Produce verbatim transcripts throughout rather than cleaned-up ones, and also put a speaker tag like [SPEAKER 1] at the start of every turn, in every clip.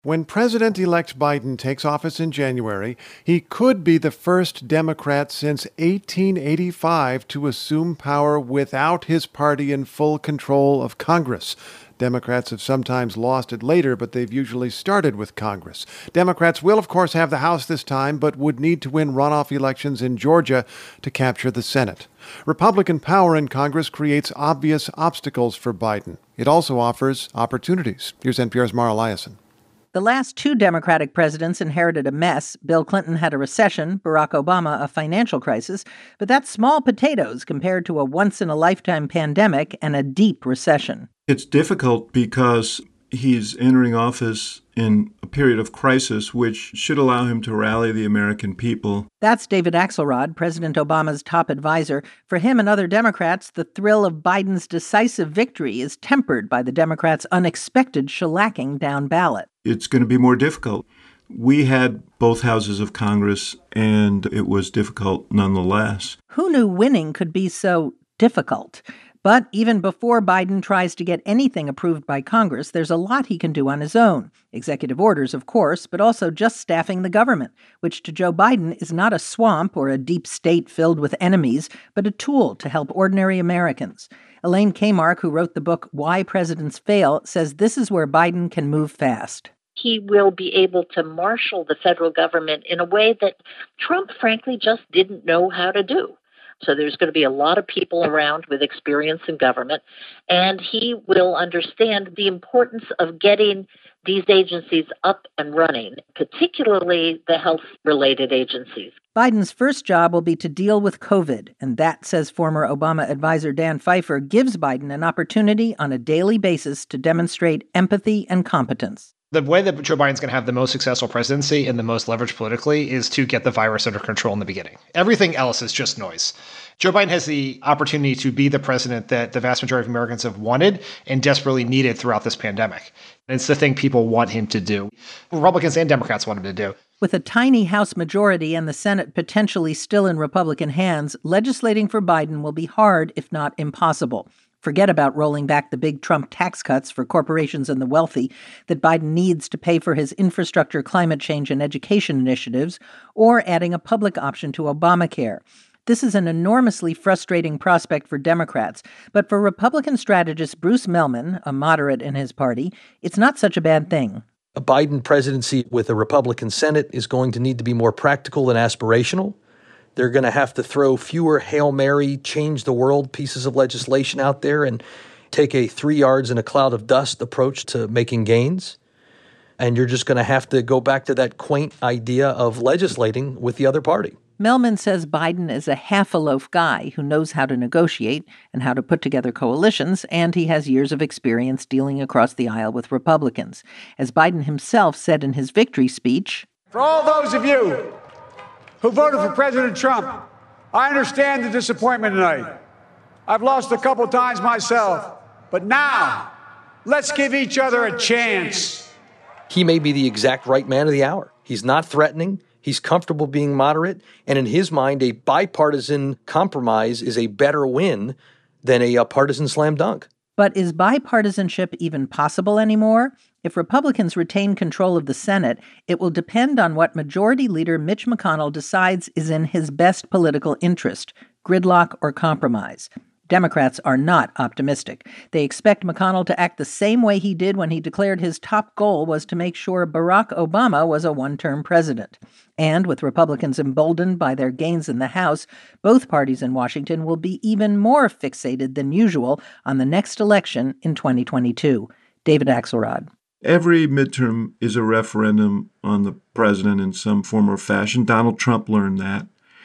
[SPEAKER 1] When President-elect Biden takes office in January, he could be the first Democrat since eighteen eighty-five to assume power without his party in full control of Congress. Democrats have sometimes lost it later, but they've usually started with Congress. Democrats will, of course, have the House this time, but would need to win runoff elections in Georgia to capture the Senate. Republican power in Congress creates obvious obstacles for Biden. It also offers opportunities. Here's N P R's Mara Liasson.
[SPEAKER 2] The last two Democratic presidents inherited a mess. Bill Clinton had a recession, Barack Obama a financial crisis, but that's small potatoes compared to a once-in-a-lifetime pandemic and a deep recession.
[SPEAKER 3] It's difficult because he's entering office in a period of crisis, which should allow him to rally the American people.
[SPEAKER 2] That's David Axelrod, President Obama's top advisor. For him and other Democrats, the thrill of Biden's decisive victory is tempered by the Democrats' unexpected shellacking down ballot.
[SPEAKER 3] It's going to be more difficult. We had both houses of Congress, and it was difficult nonetheless.
[SPEAKER 2] Who knew winning could be so difficult? But even before Biden tries to get anything approved by Congress, there's a lot he can do on his own. Executive orders, of course, but also just staffing the government, which to Joe Biden is not a swamp or a deep state filled with enemies, but a tool to help ordinary Americans. Elaine Kamarck, who wrote the book Why Presidents Fail, says this is where Biden can move fast.
[SPEAKER 4] He will be able to marshal the federal government in a way that Trump, frankly, just didn't know how to do. So there's going to be a lot of people around with experience in government, and he will understand the importance of getting these agencies up and running, particularly the health-related agencies.
[SPEAKER 2] Biden's first job will be to deal with COVID, and that, says former Obama advisor Dan Pfeiffer, gives Biden an opportunity on a daily basis to demonstrate empathy and competence.
[SPEAKER 5] The way that Joe Biden's going to have the most successful presidency and the most leverage politically is to get the virus under control in the beginning. Everything else is just noise. Joe Biden has the opportunity to be the president that the vast majority of Americans have wanted and desperately needed throughout this pandemic. And it's the thing people want him to do. Republicans and Democrats want him to do.
[SPEAKER 2] With a tiny House majority and the Senate potentially still in Republican hands, legislating for Biden will be hard, if not impossible. Forget about rolling back the big Trump tax cuts for corporations and the wealthy that Biden needs to pay for his infrastructure, climate change, and education initiatives, or adding a public option to Obamacare. This is an enormously frustrating prospect for Democrats, but for Republican strategist Bruce Mehlman, a moderate in his party, it's not such a bad thing.
[SPEAKER 6] A Biden presidency with a Republican Senate is going to need to be more practical than aspirational. They're going to have to throw fewer Hail Mary, change the world pieces of legislation out there and take a three yards in a cloud of dust approach to making gains. And you're just going to have to go back to that quaint idea of legislating with the other party.
[SPEAKER 2] Mehlman says Biden is a half-a-loaf guy who knows how to negotiate and how to put together coalitions, and he has years of experience dealing across the aisle with Republicans. As Biden himself said in his victory speech,
[SPEAKER 7] "For all those of you who voted for President Trump, I understand the disappointment tonight. I've lost a couple times myself, but now let's give each other a chance."
[SPEAKER 6] He may be the exact right man of the hour. He's not threatening. He's comfortable being moderate. And in his mind, a bipartisan compromise is a better win than a, a partisan slam dunk.
[SPEAKER 2] But is bipartisanship even possible anymore? If Republicans retain control of the Senate, it will depend on what Majority Leader Mitch McConnell decides is in his best political interest, gridlock or compromise. Democrats are not optimistic. They expect McConnell to act the same way he did when he declared his top goal was to make sure Barack Obama was a one-term president. And with Republicans emboldened by their gains in the House, both parties in Washington will be even more fixated than usual on the next election in twenty twenty-two. David Axelrod.
[SPEAKER 3] Every midterm is a referendum on the president in some form or fashion. Donald Trump learned that.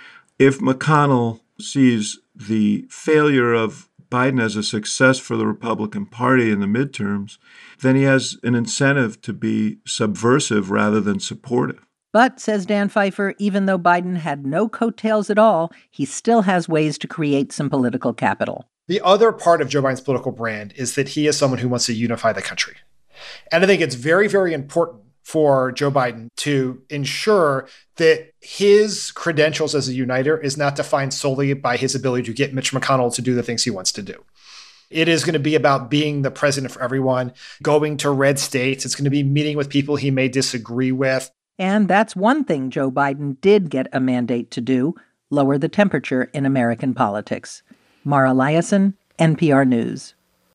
[SPEAKER 3] If McConnell sees the failure of Biden as a success for the Republican Party in the midterms, then he has an incentive to be subversive rather than supportive.
[SPEAKER 2] But, says Dan Pfeiffer, even though Biden had no coattails at all, he still has ways to create some political capital.
[SPEAKER 5] The other part of Joe Biden's political brand is that he is someone who wants to unify the country. And I think it's very, very important for Joe Biden to ensure that his credentials as a uniter is not defined solely by his ability to get Mitch McConnell to do the things he wants to do. It is going to be about being the president for everyone, going to red states. It's going to be meeting with people he may disagree with.
[SPEAKER 2] And that's one thing Joe Biden did get a mandate to do, lower the temperature in American politics. Mara Liasson, N P R News.